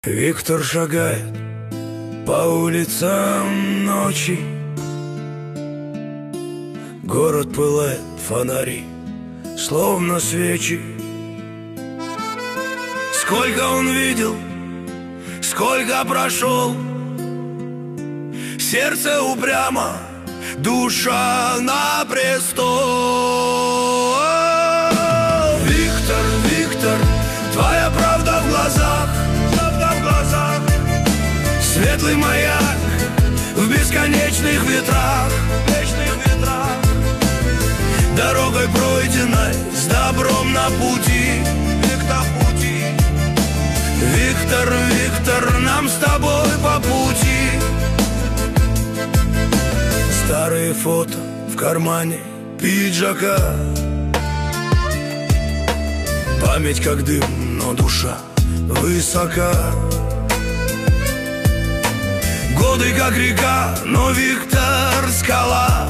Виктор шагает по улицам ночи. Город пылает, фонари, словно свечи. Сколько он видел, сколько прошел, сердце упрямо, душа на престол. Виктор, Виктор, твоя правда в глазах, светлый маяк в бесконечных ветрах, дорогой пройденной с добром на пути. Виктор, Виктор, нам с тобой по пути. Старые фото в кармане пиджака, память как дым, но душа высока. Годы как река, но Виктор скала.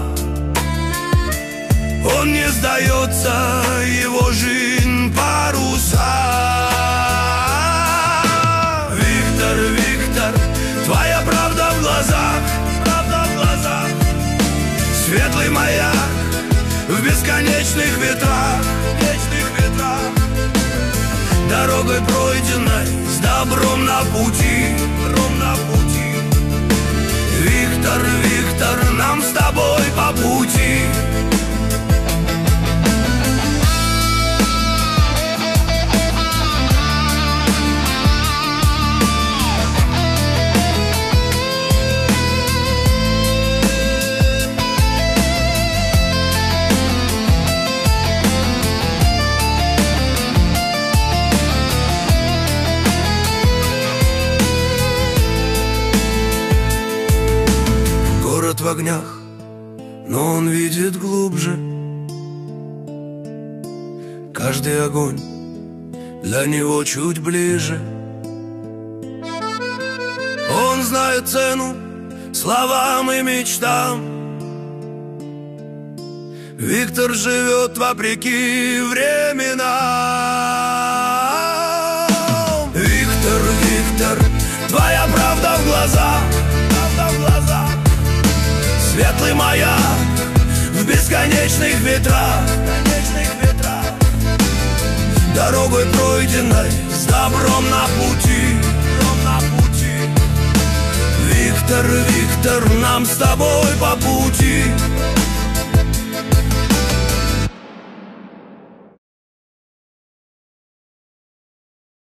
Он не сдается, его жизнь паруса. Виктор, Виктор, твоя правда в глазах, светлый маяк в бесконечных ветрах, дорогой пройденной с добром на пути. Виктор, Виктор, нам с тобой по пути. В огнях, но он видит глубже. Каждый огонь для него чуть ближе. Он знает цену словам и мечтам. Виктор живет вопреки временам. Виктор, Виктор, твоя правда в глазах, светлый маяк в бесконечных ветрах, дорогой пройденной с добром на пути. Виктор, Виктор, нам с тобой по пути.